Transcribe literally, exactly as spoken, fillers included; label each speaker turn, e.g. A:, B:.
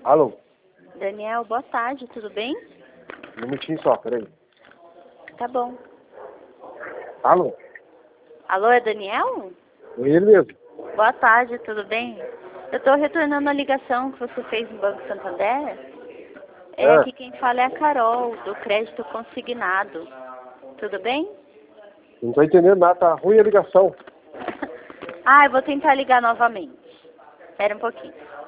A: Alô?
B: Daniel, boa tarde, tudo bem?
A: Um minutinho só, peraí.
B: Tá bom.
A: Alô?
B: Alô, é Daniel?
A: É ele mesmo.
B: Boa tarde, tudo bem? Eu tô retornando a ligação que você fez no Banco Santander. É,
A: É.
B: aqui quem fala é a Carol, do crédito consignado. Tudo bem?
A: Não tô entendendo nada, tá ruim a ligação.
B: Ah, eu vou tentar ligar novamente. Espera um pouquinho.